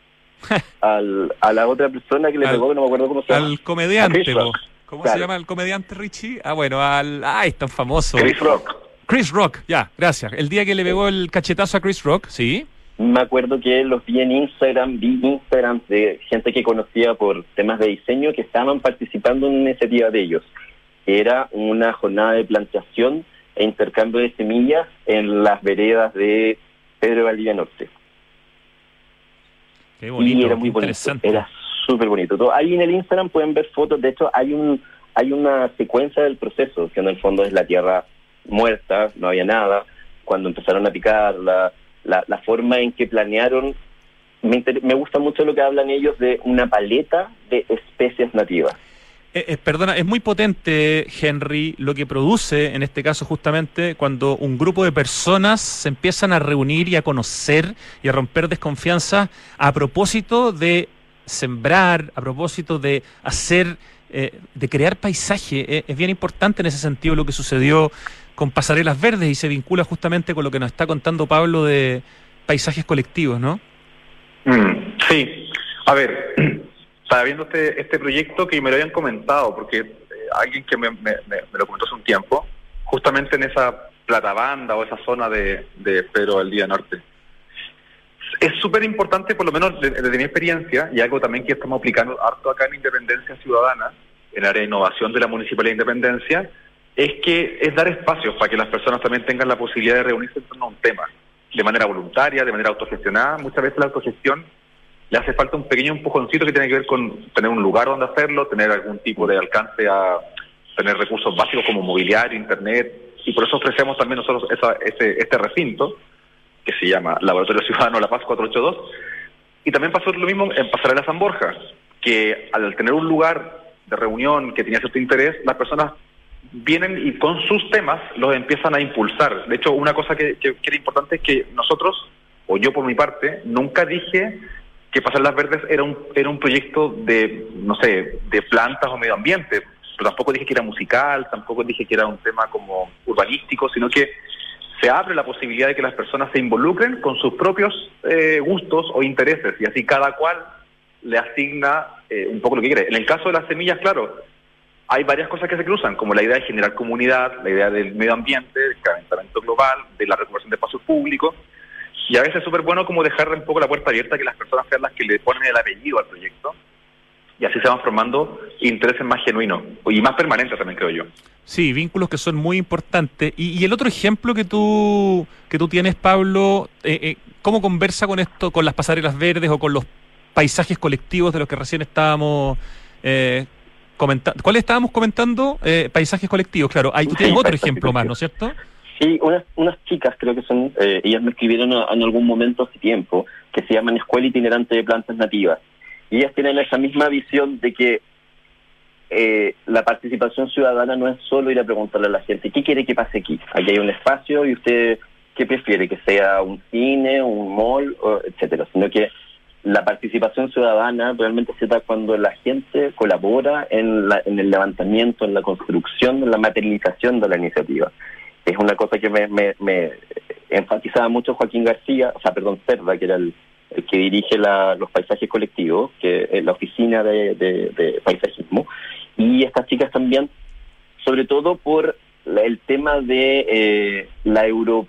S2: la otra persona que le pegó, que no me acuerdo cómo se llama.
S1: Al comediante, ¿cómo se llama el comediante, Richie? Es tan famoso. Chris Rock, ya, gracias. El día que le pegó el cachetazo a Chris Rock, ¿sí?
S2: Me acuerdo que los vi en Instagram, de gente que conocía por temas de diseño que estaban participando en una iniciativa de ellos. Era una jornada de plantación e intercambio de semillas en las veredas de Pedro de Valdivia Norte.
S1: Qué bonito,
S2: y era muy
S1: interesante.
S2: Bonito, era súper bonito. Ahí en el Instagram pueden ver fotos, de hecho hay una secuencia del proceso, que en el fondo es la tierra muerta, no había nada, cuando empezaron a picar, la forma en que planearon. Me gusta mucho lo que hablan ellos de una paleta de especies nativas.
S1: Perdona, es muy potente, Henry, lo que produce, en este caso justamente, cuando un grupo de personas se empiezan a reunir y a conocer y a romper desconfianza a propósito de sembrar, a propósito de hacer, de crear paisaje. Es bien importante en ese sentido lo que sucedió con Pasarelas Verdes y se vincula justamente con lo que nos está contando Pablo de paisajes colectivos, ¿no?
S14: Sí, a ver, estaba viendo este proyecto que me lo habían comentado, porque alguien que me lo comentó hace un tiempo, justamente en esa Platabanda o esa zona de Pedro Valdivia Norte. Es súper importante, por lo menos desde mi experiencia, y algo también que estamos aplicando harto acá en Independencia Ciudadana, en el área de innovación de la Municipalidad de Independencia, es dar espacios para que las personas también tengan la posibilidad de reunirse en torno a un tema, de manera voluntaria, de manera autogestionada. Muchas veces la autogestión le hace falta un pequeño empujoncito que tiene que ver con tener un lugar donde hacerlo, tener algún tipo de alcance a tener recursos básicos como mobiliario, internet, y por eso ofrecemos también nosotros este recinto, que se llama Laboratorio Ciudadano La Paz 482, y también pasó lo mismo en Pasarela San Borja, que al tener un lugar de reunión que tenía cierto interés, las personas vienen y con sus temas los empiezan a impulsar. De hecho, una cosa que era importante es que nosotros, o yo por mi parte, nunca dije que Pasarelas Verdes era un proyecto de, no sé, de plantas o medio ambiente, pero tampoco dije que era musical, tampoco dije que era un tema como urbanístico, sino que se abre la posibilidad de que las personas se involucren con sus propios gustos o intereses, y así cada cual le asigna un poco lo que quiere. En el caso de las semillas, claro, hay varias cosas que se cruzan, como la idea de generar comunidad, la idea del medio ambiente, del calentamiento global, de la recuperación de espacios públicos, y a veces es súper bueno como dejar un poco la puerta abierta, que las personas sean las que le ponen el apellido al proyecto, y así se van formando intereses más genuinos y más permanentes también, creo yo.
S1: Sí, vínculos que son muy importantes. Y el otro ejemplo que tú tienes, Pablo, ¿cómo conversa con esto, con las pasarelas verdes o con los paisajes colectivos de los que recién estábamos comentando? ¿Cuáles estábamos comentando? Paisajes colectivos, claro. Ahí tú tienes otro ejemplo más, ¿no es cierto?
S2: Sí, unas chicas, creo que son, ellas me escribieron en algún momento hace tiempo, que se llaman Escuela Itinerante de Plantas Nativas. Y ellas tienen esa misma visión de que la participación ciudadana no es solo ir a preguntarle a la gente ¿qué quiere que pase aquí? Aquí hay un espacio y usted ¿qué prefiere? Que sea un cine, un mall, etcétera, sino que la participación ciudadana realmente se da cuando la gente colabora en el levantamiento, en la construcción, en la materialización de la iniciativa. Es una cosa que me enfatizaba mucho Joaquín García, Cerda, que era el que dirige los paisajes colectivos, que es la oficina de paisajismo, y estas chicas también, sobre todo por el tema de la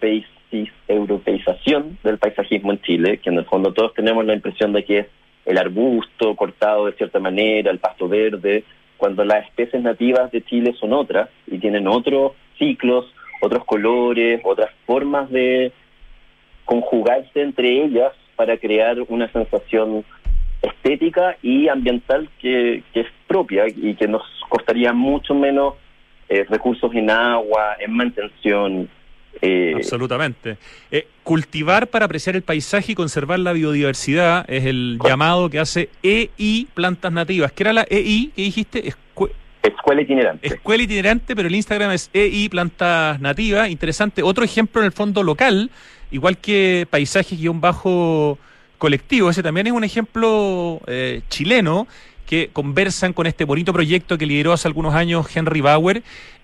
S2: europeización del paisajismo en Chile, que en el fondo todos tenemos la impresión de que es el arbusto cortado de cierta manera, el pasto verde, cuando las especies nativas de Chile son otras, y tienen otros ciclos, otros colores, otras formas de conjugarse entre ellas para crear una sensación estética y ambiental que es propia y que nos costaría mucho menos recursos en agua, en mantención.
S1: Absolutamente. Cultivar para apreciar el paisaje y conservar la biodiversidad es el llamado que hace EI Plantas Nativas. ¿Qué era la EI que dijiste?
S2: Escuela Itinerante.
S1: Escuela Itinerante, pero el Instagram es EI Plantas Nativas. Interesante. Otro ejemplo en el fondo local, igual que paisajes-colectivo. Ese también es un ejemplo chileno, que conversan con este bonito proyecto que lideró hace algunos años Henry Bauer,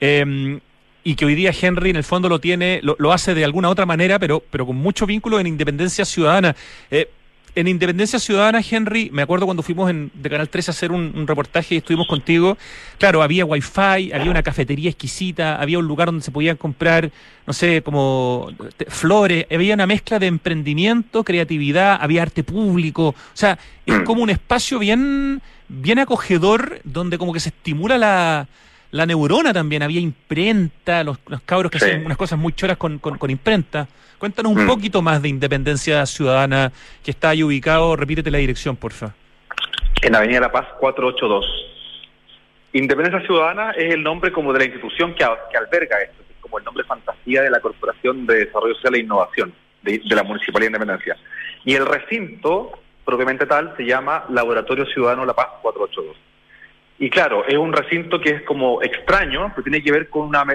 S1: y que hoy día Henry en el fondo lo hace de alguna otra manera, pero con mucho vínculo en Independencia Ciudadana. En Independencia Ciudadana, Henry, me acuerdo cuando fuimos de Canal 13 a hacer un reportaje y estuvimos contigo, claro, había wifi, había una cafetería exquisita, había un lugar donde se podían comprar, no sé, como flores, había una mezcla de emprendimiento, creatividad, había arte público, o sea, es como un espacio bien acogedor, donde como que se estimula la neurona también, había imprenta, los cabros que hacen unas cosas muy choras con imprenta. Cuéntanos un poquito más de Independencia Ciudadana, que está ahí ubicado, repítete la dirección, porfa.
S14: En Avenida La Paz 482. Independencia Ciudadana es el nombre como de la institución que alberga esto, es como el nombre fantasía de la Corporación de Desarrollo Social e Innovación de la Municipalidad de Independencia. Y el recinto, propiamente tal, se llama Laboratorio Ciudadano La Paz 482. Y claro, es un recinto que es como extraño, pero tiene que ver con una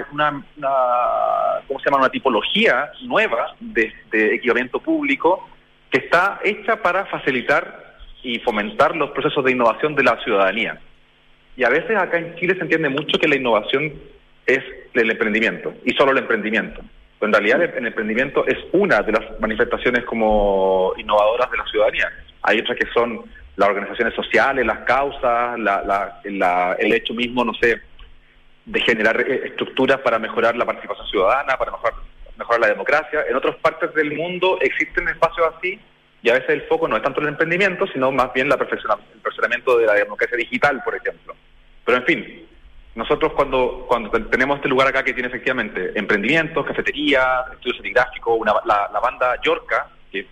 S14: ¿cómo se llama? Una tipología nueva de equipamiento público que está hecha para facilitar y fomentar los procesos de innovación de la ciudadanía. Y a veces acá en Chile se entiende mucho que la innovación es el emprendimiento, y solo el emprendimiento. Pero en realidad el emprendimiento es una de las manifestaciones como innovadoras de la ciudadanía. Hay otras que son las organizaciones sociales, las causas, el hecho mismo, no sé, de generar estructuras para mejorar la participación ciudadana, para mejorar mejorar la democracia. En otras partes del mundo existen espacios así, y a veces el foco no es tanto el emprendimiento, sino más bien el perfeccionamiento de la democracia digital, por ejemplo. Pero en fin, nosotros cuando tenemos este lugar acá que tiene efectivamente emprendimientos, cafetería, estudios serigráficos, la banda Yorka, que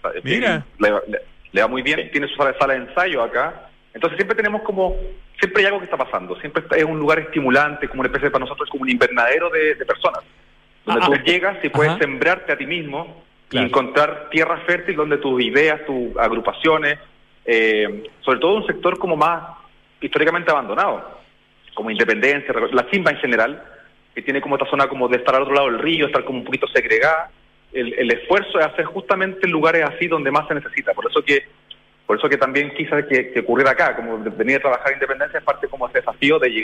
S14: le va muy bien, tiene su sala de ensayo acá. Entonces siempre hay algo que está pasando, siempre es un lugar estimulante, como una especie para nosotros, como un invernadero de personas, donde tú llegas y puedes sembrarte a ti mismo, y encontrar tierra fértil donde tus ideas, tus agrupaciones, sobre todo un sector como más históricamente abandonado, como Independencia, la Chimba en general, que tiene como esta zona como de estar al otro lado del río, estar como un poquito segregada. El esfuerzo es hacer justamente lugares así donde más se necesita. Por eso que también quise que ocurriera acá, como venir a trabajar en Independencia, es parte como ese desafío de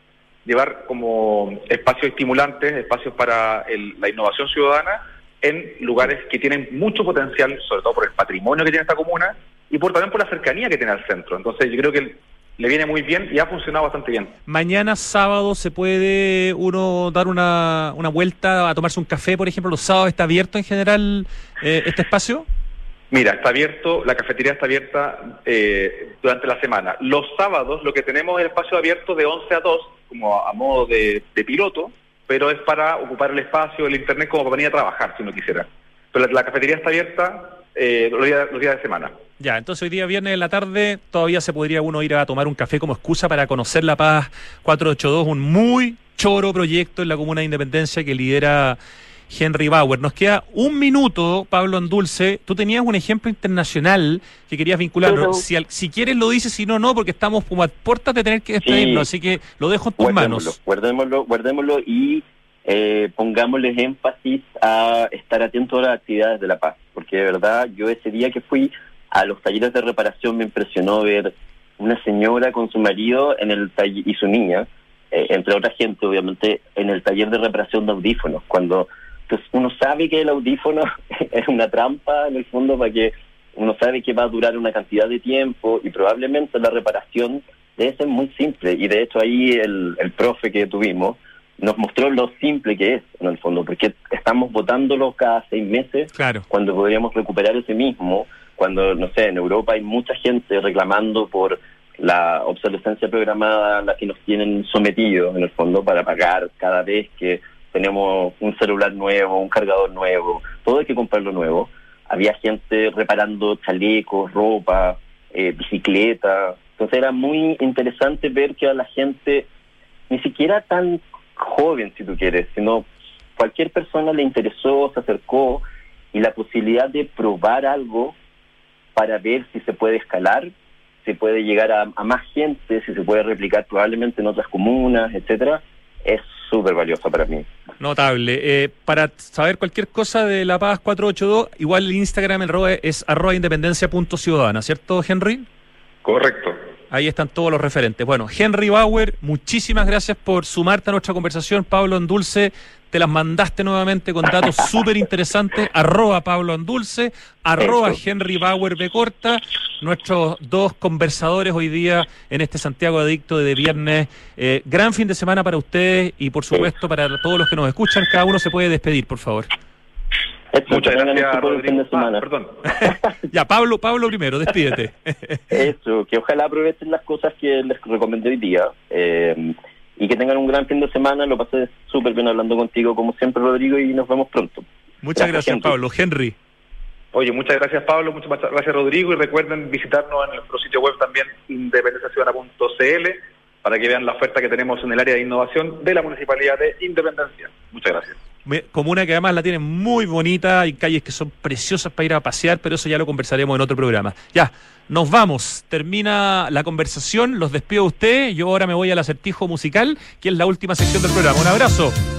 S14: llevar como espacios estimulantes, espacios para la innovación ciudadana en lugares que tienen mucho potencial, sobre todo por el patrimonio que tiene esta comuna y también por la cercanía que tiene al centro. Entonces yo creo que le viene muy bien y ha funcionado bastante bien.
S1: Mañana sábado se puede uno dar una vuelta a tomarse un café, por ejemplo. ¿Los sábados está abierto en general este espacio?
S14: Mira, está abierto, la cafetería está abierta durante la semana. Los sábados lo que tenemos es el espacio abierto de 11 a 2, como a modo de piloto, pero es para ocupar el espacio, el internet, como para venir a trabajar, si uno quisiera. Pero la cafetería está abierta los días de semana.
S1: Ya, entonces hoy día viernes en la tarde todavía se podría uno ir a tomar un café como excusa para conocer La Paz 482, un muy choro proyecto en la Comuna de Independencia que lidera Henry Bauer. Nos queda un minuto, Pablo Andulce. Tú tenías un ejemplo internacional que querías vincularnos. Si quieres lo dices, si no, no, porque estamos como a puertas de tener que despedirnos, así que lo dejo en tus manos.
S2: Guardémoslo y pongámosles énfasis a estar atentos a las actividades de La Paz, porque de verdad yo ese día que fui a los talleres de reparación me impresionó ver una señora con su marido en el taller y su niña, entre otra gente obviamente, en el taller de reparación de audífonos, cuando pues, uno sabe que el audífono es una trampa en el fondo, para que uno sabe que va a durar una cantidad de tiempo y probablemente la reparación debe ser muy simple, y de hecho ahí el profe que tuvimos nos mostró lo simple que es en el fondo, porque estamos botándolo cada 6 meses, cuando podríamos recuperar ese mismo, cuando, no sé, en Europa hay mucha gente reclamando por la obsolescencia programada a la que nos tienen sometidos, en el fondo, para pagar cada vez que tenemos un celular nuevo, un cargador nuevo, todo hay que comprarlo nuevo. Había gente reparando chalecos, ropa, bicicleta. Entonces era muy interesante ver que a la gente, ni siquiera tan joven, si tú quieres, sino cualquier persona le interesó, se acercó, y la posibilidad de probar algo para ver si se puede escalar, si puede llegar a más gente, si se puede replicar probablemente en otras comunas, etcétera, es súper valiosa para mí.
S1: Notable. Para saber cualquier cosa de La Paz 482, igual el Instagram es @independencia.ciudadana, ¿cierto, Henry?
S14: Correcto.
S1: Ahí están todos los referentes. Bueno, Henry Bauer, muchísimas gracias por sumarte a nuestra conversación. Pablo Andulce, te las mandaste nuevamente con datos súper interesantes. @Pablo Andulce, @Henry Bauer B corta. Nuestros dos conversadores hoy día en este Santiago Adicto de viernes. Gran fin de semana para ustedes y por supuesto para todos los que nos escuchan. Cada uno se puede despedir, por favor.
S14: Muchas gracias, Rodrigo. Perdón.
S1: Ya, Pablo primero, despídete.
S2: Eso, que ojalá aprovechen las cosas que les recomendé hoy día y que tengan un gran fin de semana. Lo pasé súper bien hablando contigo, como siempre, Rodrigo, y nos vemos pronto.
S1: Muchas gracias, Pablo. Henry.
S14: Oye, muchas gracias, Pablo, muchas gracias, Rodrigo, y recuerden visitarnos en nuestro sitio web también, independenciaciudadana.cl, para que vean la oferta que tenemos en el área de innovación de la Municipalidad de Independencia. Muchas gracias.
S1: Comuna que además la tienen muy bonita, hay calles que son preciosas para ir a pasear, pero eso ya lo conversaremos en otro programa. Ya, nos vamos, termina la conversación, los despido a ustedes, yo ahora me voy al acertijo musical, que es la última sección del programa. Un abrazo.